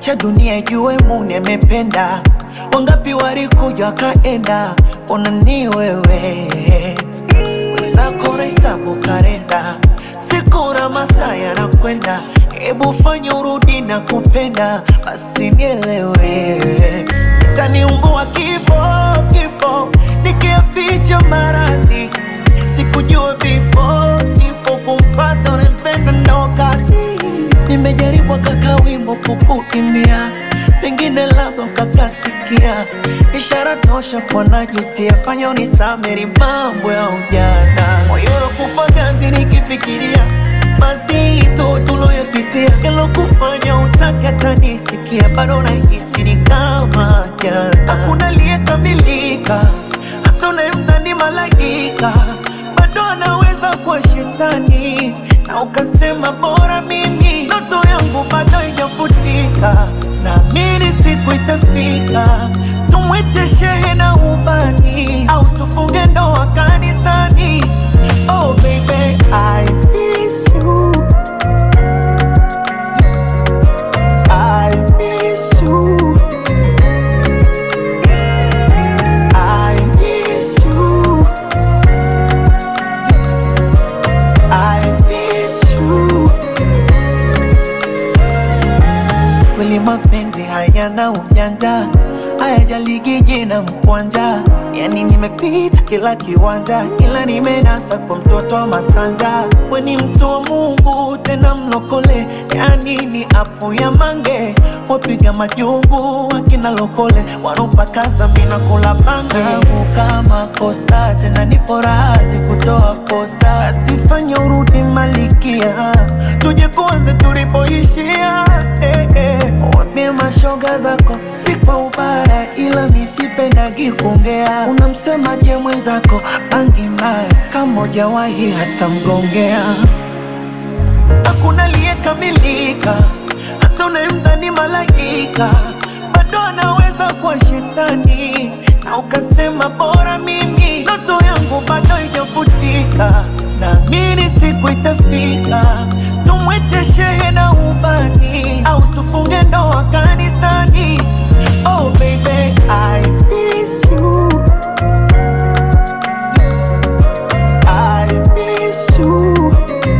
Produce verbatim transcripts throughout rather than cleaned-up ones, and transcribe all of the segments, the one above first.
acha dunia ijue Mungu amependa. Wangapi walikuja kaenda, ona ni wewe. Wenzako nahesabu kalenda, siku na masaa yanakwenda. Ebu fanya urudi na kupenda, basi nielewe. Itaniumbua kifo, kifo nikiaficha maradhi. Sikujua before, kifo kumpata unempenda ndo kazi. Nimejaribu kaka wimbo kukuimbia, pengine labda ukakasikia. Ishara tosha kwa najutia, fanya unisameri mambo ya ujana. Moyo kufa ganzi nikifikiria mazito tuloyopitia. Kelo kufanya utake tanisikia, bado nahisi ni kama jana. Hakuna aliyekamilika, hata unayemdhani malaika bado anaweza kuwa shetani. Na ukasema bora mimi, ndoto yangu bado haijafutika. Naamini siku itafika, tumwite shehe na ubani, au tufunge ndoa kanisani. Oh baby, I miss you, I miss you, I miss you, I miss you. Kweli mapenzi hayana ujanja, hayajaligi jina mkwanja. Yani nimepita kila kiwanja, kila nimenasa kwa mtoto wa Masanja. We ni mtu wa Mungu tena mlokole, yani ni apo ya mange. Wapiga majungu wakina lokole, wanopakaza mina kula bange. Kama kosa tena nipo razi kutoa kosa, asifanya urudi malikia, tuje kuanze tulipoishia. eh, eh. Wambie mashoga zako si kwa ubaya, ila misipendagi kuongea. Unamsemaje mwenzako bangi mbaya, kama hujawahi hata mgongea. Hakuna aliyekamilika, hata unayemdhani malaika bado anaweza kuwa shetani. Na ukasema bora mimi, ndoto yangu bado haijafutika. Naamini siku itafika, tumwite shehe na ubani, au tufunge ndoa kanisani. Oh baby, I miss you, I miss you,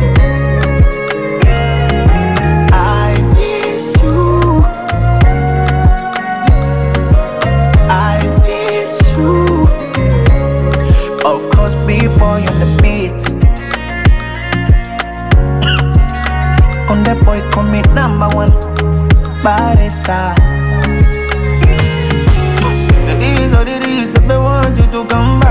I miss you, I miss you. Of course, B-boy on the beat. On the boy commit number one, Baresa. It is what it is, baby, want you to come back.